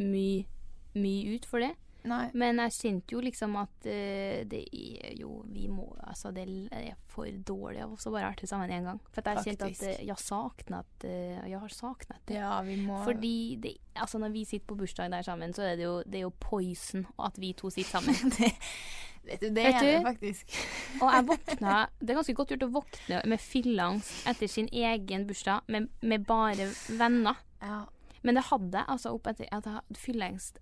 mye ut for det. Nei. Men jeg kjente jo liksom at det vi må, altså det for dårlig av oss å bare være til sammen en gang. For jeg kjente at jeg har saknet det. Ja, vi må... Fordi altså når vi sitter på bursdag der sammen, så det jo poison at vi to sitter sammen. Det det faktisk. Og jeg våkna, det ganske godt gjort å våkne med fylleangst etter sin egen bursdag, med bare venner. Ja. Men det hadde altså opp etter at jeg hadde fylleengst.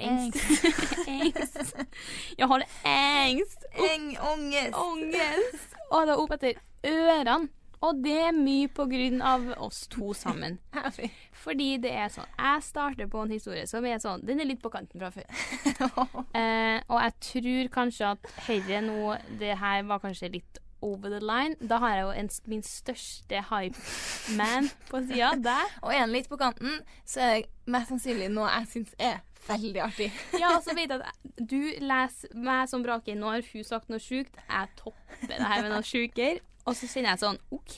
Jeg hadde angst. Ångest. Og det opp etter ørene. Og det mye på grunn av oss to sammen. Fordi det sånn, jeg starter på en historie som sånn, den litt på kanten fra før. Og jeg tror kanskje at herre nå, det her var kanskje litt over the line. Da har jeg jo min største hype-man på siden der. Og en litt på kanten, så det mest sannsynlig noe jeg synes veldig artig. Ja, og så vet jeg at du leser meg som braker, nå har hun sagt noe sykt, jeg topper det her med noe sykere. Og så kjenner jeg sånn, ok,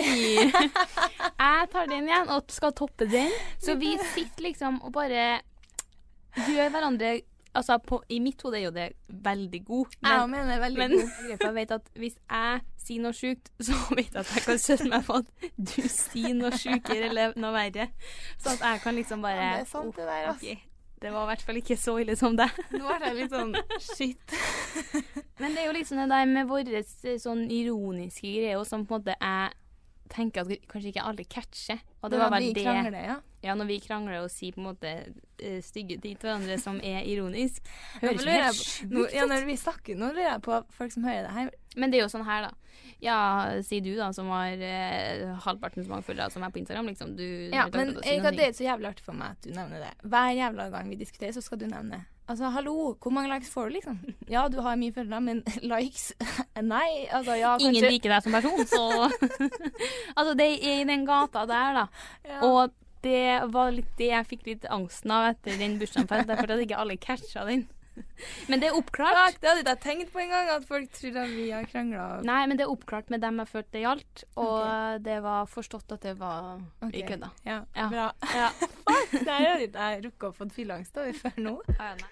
jeg tar den igjen og skal toppe den. Så vi sitter liksom og bare gjør hverandre, altså i mitt hode jo det veldig god. Jeg mener veldig god. Men jeg vet at hvis jeg sier noe sykt, så vet jeg at jeg kan sette meg på at du sier noe sykere eller noe verre. Så at jeg kan liksom bare... Ja, det sant det der, altså. Okay. Det var i hvert fall ikke så ille som det. Nå var det litt sånn, shit. Men det jo litt sånn det der med våre sånn ironiske greier, som på en måte jeg tenker at kanskje ikke alle catcher. Og det var vel det. Krangler, ja. Ja, når vi krangler og sier på en måte stygge ting til hverandre som ironisk. Høres ikke helt sjukt ut. Ja, når vi snakker, nå lurer jeg på folk som hører det her. Men det jo sånn her da. Ja, sier du da, som har halvparten så mange følgere som på Instagram, liksom. Ja, men det så jævlig artig for meg at du nevner det. Hver jævla gang vi diskuterer, så skal du nevne. Altså, hallo, hvor mange likes får du, liksom? Ja, du har mye følgere, men likes? Nei, altså, ja, kanskje... Ingen liker deg som person, så... altså, det i den gata der, da. Ja. Og det var litt det jeg fikk litt angsten av etter den bursdagen, for at ikke alle catcha den. Men det oppklart. Ja, det hadde jeg tenkt på en gang, at folk tror at vi har kranglet. Nei, men det oppklart med dem jeg følte det gjaldt, og det var forstått at det var ikke da. Ja, bra. Ja. Fuck, det jo litt jeg rukket å få fyllangst da, før nå. Ja, nei.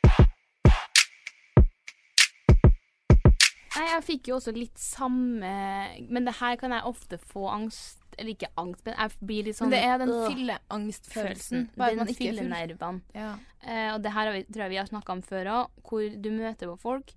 Nei, jeg fikk jo også litt samme, men det her kan jeg ofte få angst, eller ikke angst, men jeg blir litt sånn... Men det den fylleangstfølelsen. Den fyllenervene. Ja. Og det her tror jeg vi har snakket om før også, hvor du møter på folk,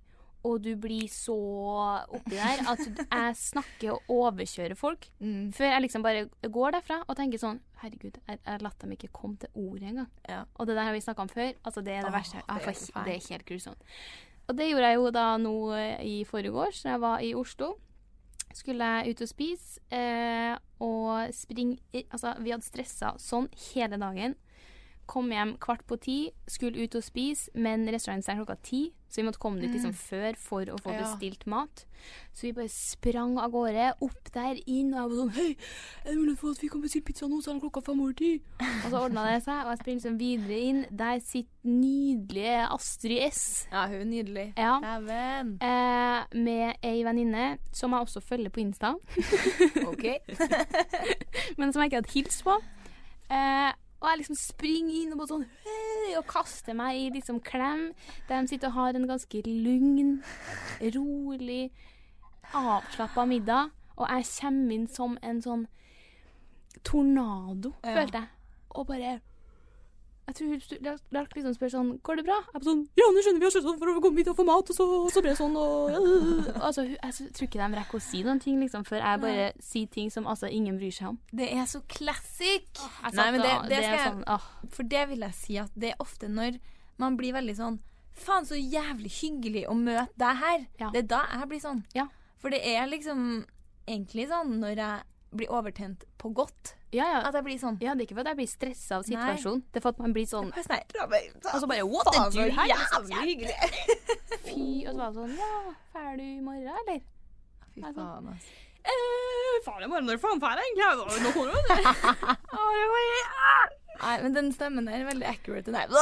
og du blir så oppi der at jeg snakker og overkjører folk. Før jeg liksom bare går derfra og tenker sånn, herregud, jeg latt dem ikke komme til ordet engang. Ja. Og det der har vi snakket om før, altså det er det verste. Det er helt grusomt. Og det gjorde jeg jo da nå i forrige år, så jeg var i Oslo. Skulle jeg ut og spise, og springe, altså vi hadde stresset sånn hele dagen. Kom hjem 9:15, skulle ut og spise, men restauranten stengte 10:00, så vi måtte komme dit liksom før for å få bestilt mat. Så vi bare sprang av gårde, opp der, inn, og jeg var sånn, hei, er det mulig for at vi kan bestille pizza nå, så er det 5:10? Og så ordnet det seg, og jeg springer liksom videre inn. Der sitter nydelige Astrid S. Ja, hun er nydelig. Ja. Dæven. Med ei venninne, som jeg også følger på Insta. Ok. Men som jeg ikke hadde hilst på. Og jeg liksom springer inn og bare sånn, hei, og kaster meg i liksom klem. Der de sitter og har en ganske lugn, rolig, avslappet middag. Og jeg kommer inn som en sånn tornado, følte jeg. Og bare, jeg tror Lark liksom spør sånn, går det bra? Jeg er sånn, ja, nå skjønner vi har sett sånn for å komme hit og få mat, og så ble det sånn, og altså, jeg tror ikke de rekker å si noen ting, liksom, før jeg bare sier ting som altså ingen bryr seg om. Det er så classic! Nei, men det skal jeg, sånn, for det vil jeg si at det er ofte når man blir veldig sånn, faen så jævlig hyggelig å møte deg her. Ja. Det er da jeg blir sånn. Ja. For det er liksom egentlig sånn når jeg blir overtent på godt. Ja. At jeg blir sånn. Ja, det er ikke for at jeg blir stresset av situasjonen. Det er for at man blir sånn. Og så bare, what did you her? Jævlig hyggelig. Fy, og så var det sånn, ja, ferdig i morgen, eller? Fy faen, altså. Faen i morgen, når faen ferdig egentlig? Nå kommer du. Nei, men den stemmen er veldig accurate. Nei.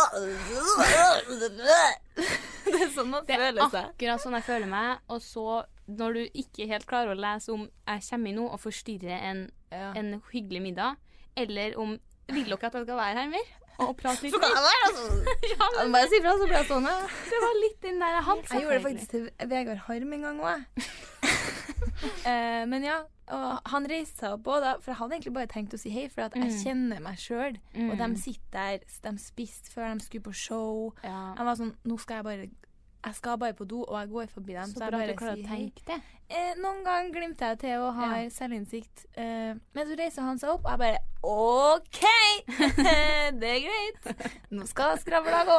Det er sånn man føler seg. Det er akkurat sånn jeg føler meg, og så når du ikke helt klarer å lese om jeg kommer inn nå og forstyrrer en hyggelig middag, eller om vil dere at jeg skal være her mer og prate litt mer. Så kan jeg være, altså. Ja, men bare si fra, så blir jeg sånn. Det var litt den der jeg hadde. Jeg gjorde det faktisk til Vegard Harm en gang også. Men ja, og han reiste seg opp også, for jeg hadde egentlig bare tenkt å si hei, for at jeg kjenner meg selv, og de sitter der, de spiste før de skulle på show. Jeg var sånn, nå skal jeg skal bare på do, og jeg går forbi dem. Så bra at du klarer å tenke det. Noen gang glimter jeg til og har selvinnsikt. Men så reiser han seg opp, og jeg bare, ok, det er greit. Nå skal skravla gå.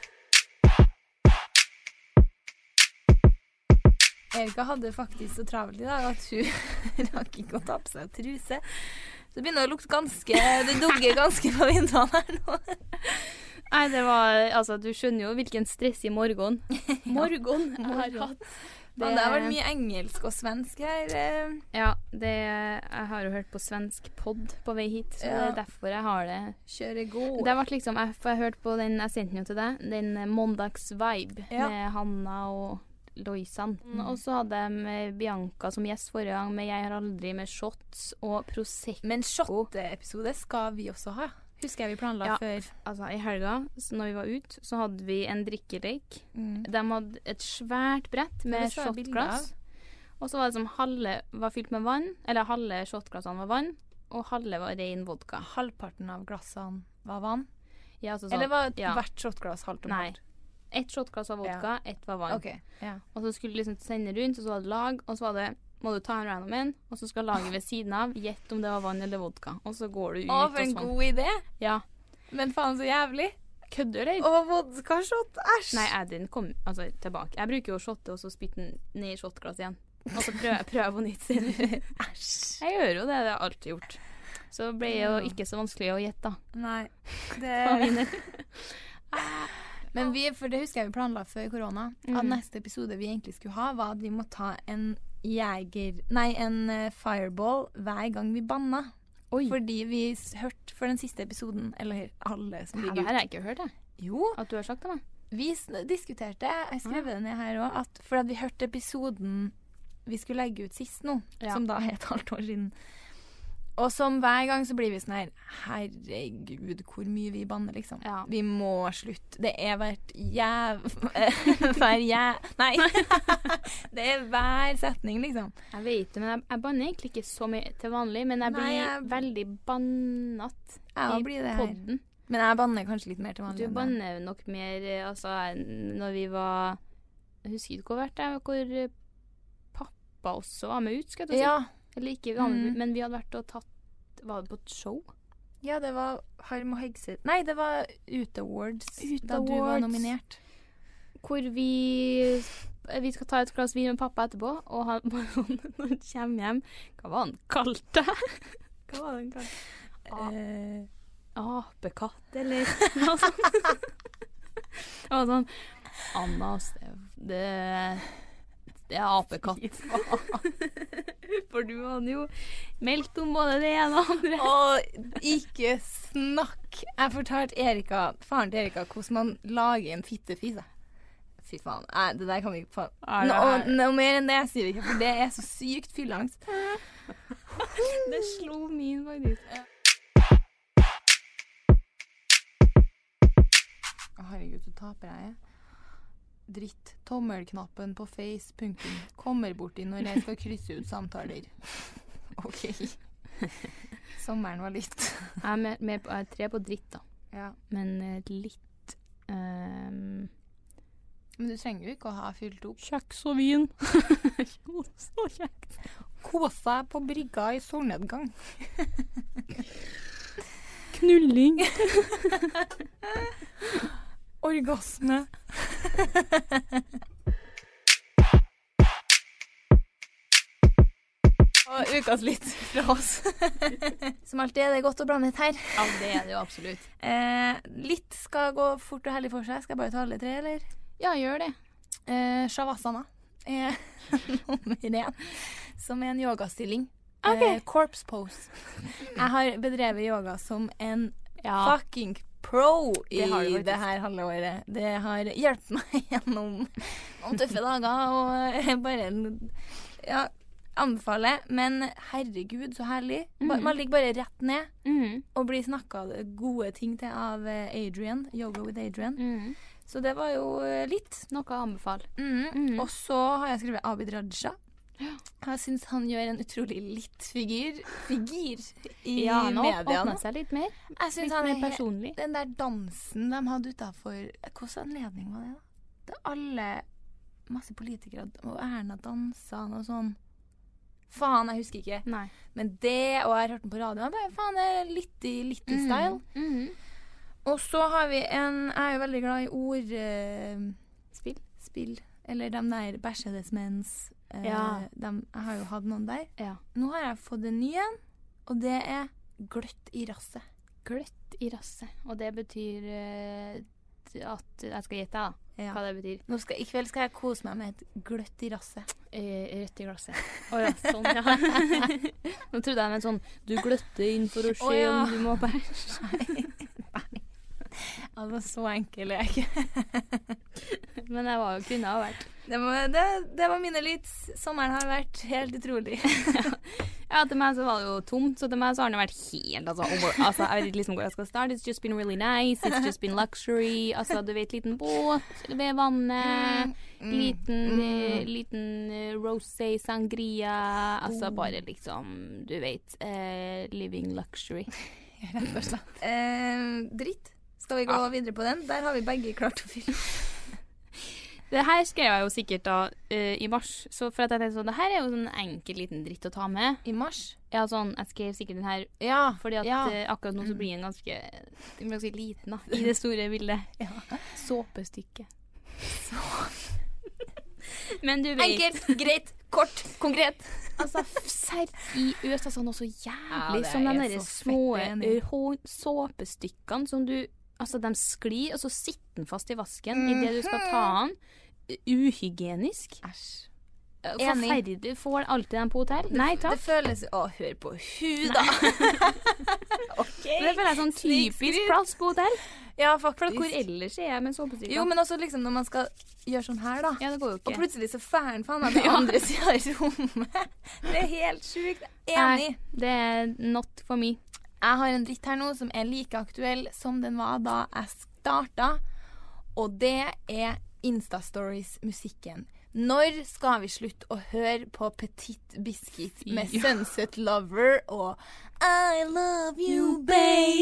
Erika hadde faktisk så travelt i dag at hun rakk ikke å ta på seg truse. Så det begynner å lukte det dugger ganske på vinduene her nå. Nei, det var, altså, du skjønner jo hvilken stress i morgen jeg har hatt. Det har vært mye engelsk og svensk her. Ja, jeg har jo hørt på svensk podd på vei hit, så det er derfor jeg har det. Kjøre god. Det har vært liksom, jeg hørte på den, jeg sendte den jo til deg, den Måndags-vibe med Hanna og Loisan. Og så hadde jeg Bianca som gjest forrige gang, men jeg har aldri med shots og Prosecco. Men shot-episode skal vi også ha. Husker jeg vi planla før. Altså i helga, når vi var ute, så hadde vi en drikkeleik. De hadde et svært brett med shotglass. Og så var det som halve var fylt med vann, eller halve shotglassene var vann, og halve var ren vodka. Halvparten av glassene var vann? Ja, altså sånn, eller var hvert shotglass halvt og halvt? Nei, ett shotglass var vodka, ett var vann. Okay. Ja. Og så skulle du liksom sende rundt, og så var det lag, og så var det må du ta en random en, og så skal laget ved siden av gjette om det var vann eller vodka. Og så går du ut og sånn. For en god idé. Ja. Men faen så jævlig. Kødder du? Vodka-shot, æsj. Nei, den kom altså tilbake. Jeg bruker jo å shotte, og så spytte den ned i shotglass igjen. Og så prøver jeg på nytt siden. Æsj. Jeg gjør jo det, det har jeg alltid gjort. Så ble det jo ikke så vanskelig å gjette. Nei. Men for det husker jeg vi planla før korona, at neste episode vi egentlig skulle ha, var at vi må ta en fireball hver gang vi banna. Oi. Fordi vi hørte for den siste episoden, eller alle som ligger ut. Det her har jeg ikke hørt, jeg. Jo. At du har sagt det, da. Vi diskuterte, jeg skrev det ned her også, for at vi hørte episoden vi skulle legge ut sist nå, som da er et halvt år siden. Og som hver gang så blir vi sånn her, herregud, hvor mye vi banner, liksom. Ja. Vi må slutte. Det er Nei. Det er hver setning, liksom. Jeg vet det, men jeg banner egentlig ikke så mye til vanlig, men jeg blir veldig bannatt i podden. Men jeg banner kanskje litt mer til vanlig. Du banner nok mer, altså, når vi var jeg husker ikke hvor hvor pappa også var med ut, skal jeg si. Ja. Eller ikke, men vi hadde vært og tatt, var det på et show? Ja, det var Harm og Hegseth. Nei, det var Ute Awards, da du var nominert. Hvor vi skal ta et glass vin med pappa etterpå, og han, når han kommer hjem, hva var han kalt det? Hva var det han kalt? Apekatt, eller noe sånt. Det var sånn, Anna, det er apekatt. For du hadde jo meldt om både det ene og andre. Ikke snakk. Jeg fortalte faren til Erika, hvordan man lager en fittefise. Fy faen, det der kan vi ikke noe mer enn det sier vi ikke, for det er så sykt fyllangst. Det slo min faktisk. Herregud, så taper jeg. Dritt. Tommelknappen på face, punktum. Kommer borti når jeg skal krysse ut samtaler. Ok. Sommeren var litt. Jeg er 3 på dritt da. Ja. Men litt... Men du trenger jo ikke å ha fylt opp. Kjeks og vin. Jo, så kjeks. Kåsa på brygga i solnedgang. Knulling. Orgasme. Og ukas litt fra oss. Som alltid er det godt å blande litt her. Ja, det er det jo absolutt. Litt skal gå fort og heldig for seg. Skal jeg bare ta alle 3, eller? Ja, gjør det. Shavasana er nummer 1, som er en yogastilling. Okay. Corpse pose. Jeg har bedrevet yoga som en fucking pro i det her halve året. Det har hjulpet meg gjennom noen tøffe dager, og bare anbefaler. Men herregud, så herlig. Man ligger bare rett ned og blir snakket gode ting til av Adrian, Yoga with Adrian. Så det var jo litt. Noe å anbefale. Og så har jeg skrevet Abid Raja. Jeg synes han gjør en utrolig litt figur i media. Han har åpnet seg litt mer. Jeg synes litt han mer personlig. Den der dansen de hadde utenfor, hvilken anledning var det da? Det alle, masse politikere, og Erna danset og sånn. Faen, jeg husker ikke. Nei. Men det, og jeg har hørt den på radio, faen, det er litt i style. Og så har vi jeg er jo veldig glad i Spill. Eller de der bæsjedesmens. Jeg har jo hatt noen der. Ja. Nå har jeg fått en ny en, og det er gløtt i rasset. Gløtt i rasset. Og det betyr at jeg skal gjette hva det betyr. I kveld skal jeg kose meg med et gløtt i rasset. Rødt i glasset. Åja, sånn, ja. Nå trodde jeg med en sånn, du gløtter inn for å se om du må bæsje. Nei. Altså, så enkel er jeg ikke. Men jeg var jo kunne ha vært. Det var mine litt. Sommeren har vært helt utrolig. Ja, til meg så var det jo tomt, så til meg så har det vært helt, altså jeg vet liksom hvor jeg skal starte. It's just been really nice, it's just been luxury. Altså, du vet, liten båt ved vannet, liten rosé sangria, altså bare liksom, du vet, living luxury. Rett og slett. Dritt. Skal vi gå videre på den? Der har vi begge klart å fylle. Det her skrev jeg jo sikkert da i mars, så for at jeg tenkte sånn, det her er jo sånn enkel liten dritt å ta med. I mars? Ja, sånn, jeg skrev sikkert den her, fordi at akkurat nå så blir den ganske liten da, i det store bildet. Såpestykke. Men du vet... Enkelt, greit, kort, konkret. Altså, seriøst, altså noe så jævlig som de der små såpestykkene som du... Altså, de sklir, og så sitter den fast i vasken i det du skal ta den. Uhygienisk. Æsj. Forferdelig. Du får alltid den på hotell. Nei, takk. Det føles... hør på da. Okay. Det føler jeg sånn typisk plass på hotell. Ja, faktisk. For hvor ellers er jeg med såpestykker? Jo, men også liksom når man skal gjøre sånn her, da. Ja, det går jo ikke. Og plutselig så faen meg på andre siden i rommet. Det er helt sjukt. Enig. Det er not for me. Jeg har en dritt her nå som er like aktuell som den var da jeg startet, og det er Instastories-musikken. Når skal vi slutte å høre på Petit Biscuit med Sunset Lover og I love you,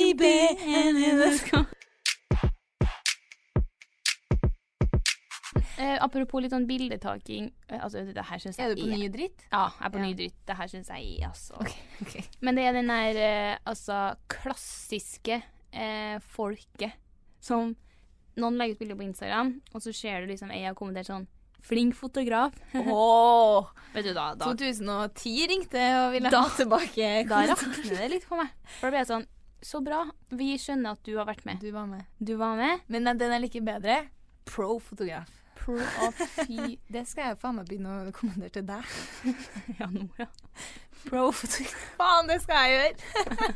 baby? apropos litt sånn bildetaking, altså det her synes jeg Er du på ny dritt? Ja, jeg er på ny dritt. Det her synes jeg altså. Okay. Men det er den der, altså, klassiske folket som noen legger ut bilder på Instagram, og så ser du liksom jeg har kommentert sånn, flink fotograf. Vet du da 2010 ringte og ville ha tilbake. Da rakner det litt for meg. For da blir jeg sånn, så bra, vi skjønner at du har vært med. Du var med. Men den er like bedre. Pro-fotograf. Fy. Det skal jeg faen meg begynne å kommentere til deg. Ja, nå, ja. Pro-fotograf. Faen, det skal jeg gjøre.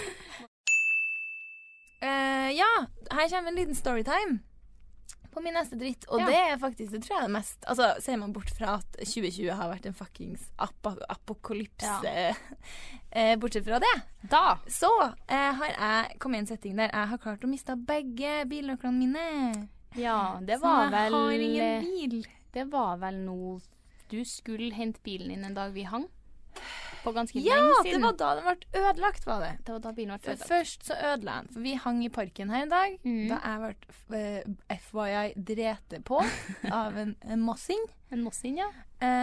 Ja, her kommer en liten storytime på min neste dritt, og det er faktisk, det tror jeg er det mest, altså ser man bort fra at 2020 har vært en fuckings apokalypse, bortsett fra det, så har jeg kommet i en setting der jeg har klart å miste begge bilnøklene mine. Ja, det var vel... Så jeg har ingen bil. Det var vel noe... Du skulle hente bilen din en dag vi hang. På ganske lenge siden. Ja, det var da den ble ødelagt, var det. Det var da bilen ble ødelagt. Først så ødela den, for vi hang i parken her en dag, da jeg ble FYI drete på av en mossing. En mossing, ja.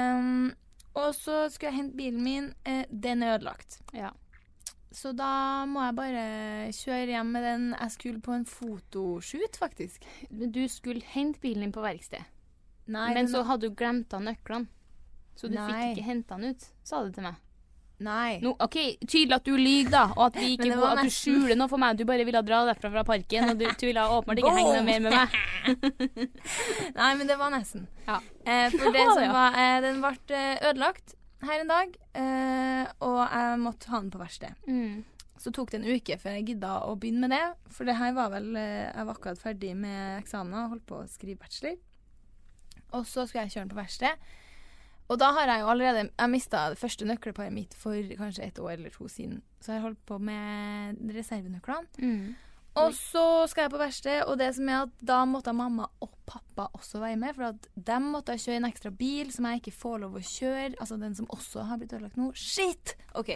Og så skulle jeg hente bilen min, den er ødelagt. Ja. Så da må jeg bare kjøre hjem med den. Jeg skulle på en fotoshoot, faktisk. Du skulle hente bilen din på verksted. Nei. Men så hadde du glemt av nøklene. Så du fikk ikke hentet den ut, sa du til meg. Nei. No, ok, tydelig at du lyger da, og at, vi ikke at du skjuler noe for meg. Du bare ville dra derfra fra parken, og du ville åpenbart ikke henge mer med meg. Nei, men det var nesten. Ja. For det som var, den ble ødelagt her en dag, og jeg måtte ha den på verksted. Så tok det en uke før jeg gidda å begynne med det, for det her var vel, jeg var akkurat ferdig med eksamen og holdt på å skrive bachelor. Og så skulle jeg kjøre den på verksted. Og da har jeg jo allerede, jeg mistet det første nøkkelparet mitt for kanskje 1 år eller 2 siden. Så jeg holdt på med reservenøklene. Og så skal jeg på verksted, og det som er at da måtte mamma og pappa også være med, for at de måtte kjøre en ekstra bil som jeg ikke får lov å kjøre, altså den som også har blitt ødelagt nå. Shit! Ok.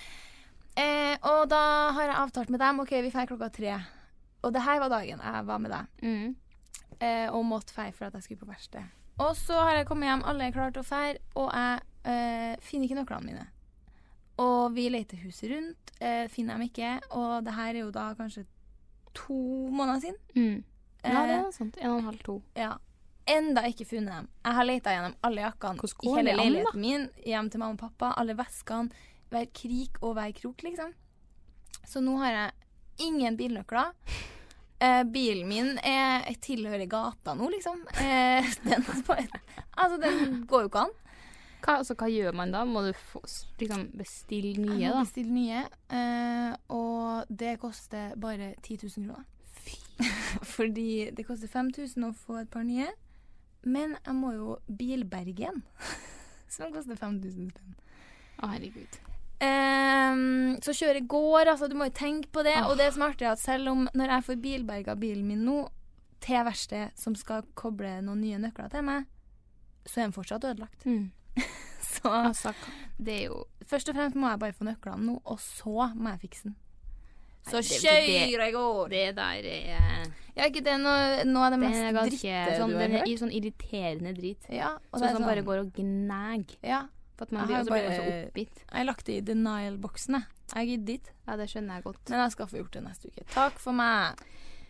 Og da har jeg avtalt med dem, ok, vi fer 3:00. Og det her var dagen jeg var med deg. Og måtte feire for at jeg skulle på verksted. Og så har jeg kommet hjem, alle er klart å feire, og jeg finner ikke nøklene mine. Og vi leter huset rundt, finner dem ikke, og det her er jo da kanskje 2 måneder siden. Ja, det er noe sånt. 1,5-2. Ja. Enda ikke funnet dem. Jeg har letet gjennom alle jakkene i hele leiligheten min, hjem til mamma og pappa, alle veskene, hver krik og hver krok, liksom. Så nå har jeg ingen bilnøkler. Bilen min tilhører gata nå, liksom. Den går jo ikke an. Hva gjør man da? Må du liksom bestille nye, da? Jeg må bestille nye, og det koster bare 10 000 kroner. Fordi det koster 5 000 å få et par nye, men jeg må jo bilberge en, som koster 5 000 spenn. Å, herregud. Så kjøret går, altså du må jo tenke på det. Og det som er artig er at selv om når jeg får bilberget bilen min nå til verksted som skal koble noen nye nøkler til meg, så er den fortsatt ødelagt. Så altså, det er jo først og fremst må jeg bare få nøklene nå, og så må jeg fikse den. Så kjører jeg går. Det der er ikke det noe av det mest dritte sånn, du har hørt? Sånn irriterende drit. Ja, og sånn som bare går og gnag. Ja. For at man blir så oppgitt. Jeg har lagt det i denial-boksen. Jeg gidder dit. Ja, det skjønner jeg godt. Men jeg skal få gjort det neste uke. Takk for meg.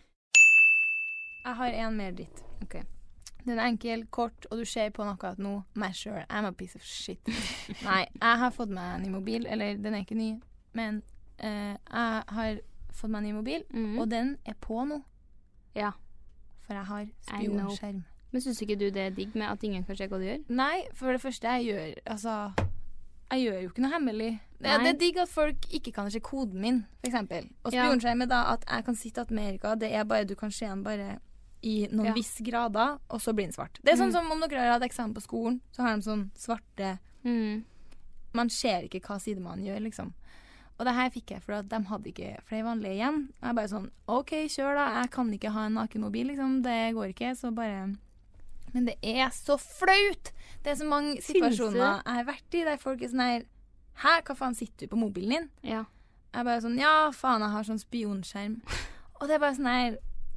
Jeg har en mer dritt. Ok. Den er enkel, kort, og du ser på noe at nå, meg selv, I'm a piece of shit. Nei, jeg har fått meg en ny mobil, eller den er ikke ny, men jeg har fått meg en ny mobil, og den er på nå. Ja. For jeg har spionskjerm. Men synes ikke du det er digg med at ingen kan se hva du gjør? Nei, for det første jeg gjør, altså, jeg gjør jo ikke noe hemmelig. Det er digg at folk ikke kan se koden min, for eksempel. Og spionskjerm er da at jeg kan sitte i Amerika, det er bare, du kan se den bare i noen viss grader, og så blir den svart. Det er sånn som om dere har hatt eksamen på skolen, så har de sånn svarte, man ser ikke hva side man gjør, liksom. Og det her fikk jeg, for at de hadde ikke flere vanlige igjen. Og jeg bare sånn, ok, kjør da, jeg kan ikke ha en nakenmobil, liksom, det går ikke, så bare... Men det er så flaut! Det er så mange situasjoner jeg har vært i, der folk er sånn her, hæ, hva faen sitter du på mobilen din? Ja. Jeg bare sånn, ja, faen, jeg har sånn spionskjerm. Og det er bare sånn her,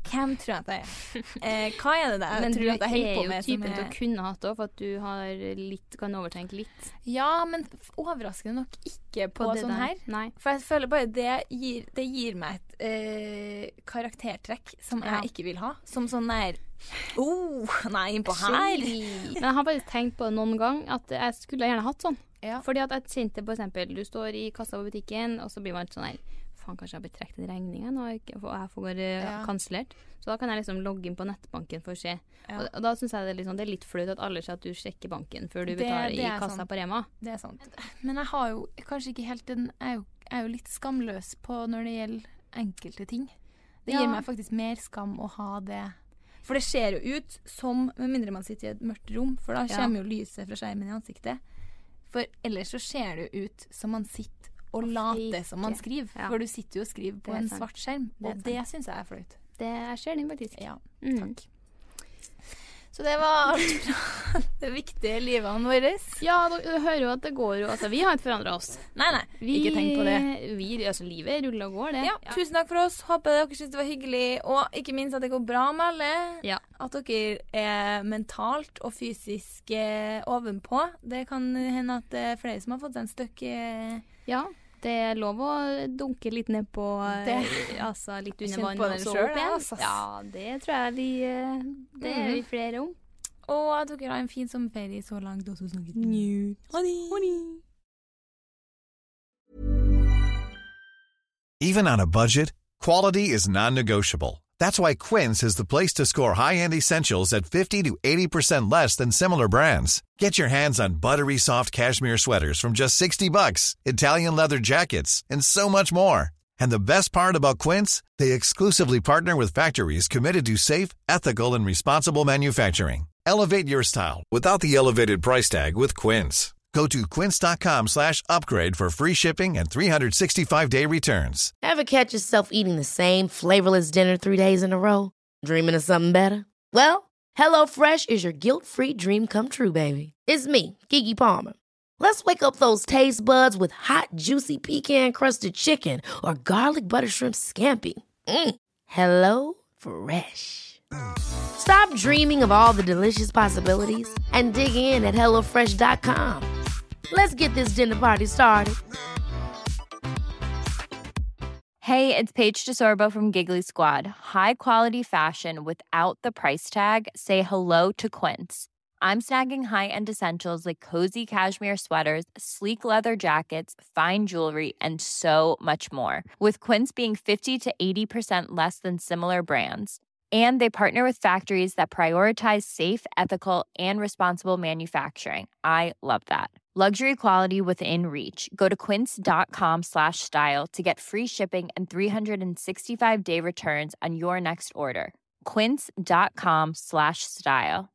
Hvem tror jeg at jeg er? Hva er det der jeg tror at jeg holder på med? Men du er jo typen til å kunne hatt det, for at du kan overtenke litt. Ja, men overraskende nok ikke på sånn her. Nei. For jeg føler bare det gir meg et karaktertrekk som jeg ikke vil ha. Som sånn der nei, innpå her. Men jeg har faktisk tenkt på det noen gang at jeg skulle gjerne hatt sånn. Ja. Fordi at jeg kjente for eksempel, du står i kassa på butikken, og så blir man sånn her, faen, kanskje jeg har betrekt en regning og jeg får kansellert. Så da kan jeg liksom logge inn på nettbanken for å se. Ja. Og da synes jeg det er litt flaut at alle sier at du sjekker banken før du betaler i kassa sant. På Rema. Det er sant. Men jeg har jo kanskje ikke helt jeg er jo litt skamløs på når det gjelder enkelte ting. Det gir meg faktisk mer skam å ha det. For det ser jo ut som, med mindre man sitter i et mørkt rom, for da kommer jo lyset fra skjermen i ansiktet. For ellers så ser det jo ut som man sitter og later som man skriver. Ja. For du sitter jo og skriver på en svart skjerm, og det synes jeg er flaut. Det ser den faktisk. Ja, takk. Så det var alt fra det viktige livene våre. Ja, du hører jo at det går jo, altså vi har ikke forandret oss. Nei, ikke tenk på det. Livet ruller og går det. Ja, tusen takk for oss. Håper dere synes det var hyggelig, og ikke minst at det går bra med alle. Ja. At dere er mentalt og fysisk ovenpå. Det kan hende at det er flere som har fått seg en støkk. Ja. Det er lov å dunke litt ned på altså litt under vann og så opp igjen. Ja, det tror jeg det er vi flere om. Og at dere har en fin sommerferie så langt også snakket. Ha det! Even on a budget, quality is non-negotiable. That's why Quince is the place to score high-end essentials at 50 to 80% less than similar brands. Get your hands on buttery soft cashmere sweaters from just $60, Italian leather jackets, and so much more. And the best part about Quince, they exclusively partner with factories committed to safe, ethical, and responsible manufacturing. Elevate your style without the elevated price tag with Quince. Go to quince.com/upgrade for free shipping and 365-day returns. Ever catch yourself eating the same flavorless dinner 3 days in a row? Dreaming of something better? Well, HelloFresh is your guilt-free dream come true, baby. It's me, Keke Palmer. Let's wake up those taste buds with hot, juicy pecan-crusted chicken or garlic butter shrimp scampi. Hello Fresh. Stop dreaming of all the delicious possibilities and dig in at HelloFresh.com. Let's get this dinner party started. Hey, it's Paige DeSorbo from Giggly Squad. High quality fashion without the price tag. Say hello to Quince. I'm snagging high-end essentials like cozy cashmere sweaters, sleek leather jackets, fine jewelry, and so much more. With Quince being 50 to 80% less than similar brands. And they partner with factories that prioritize safe, ethical, and responsible manufacturing. I love that. Luxury quality within reach. Go to quince.com/style to get free shipping and 365-day returns on your next order. Quince.com/style.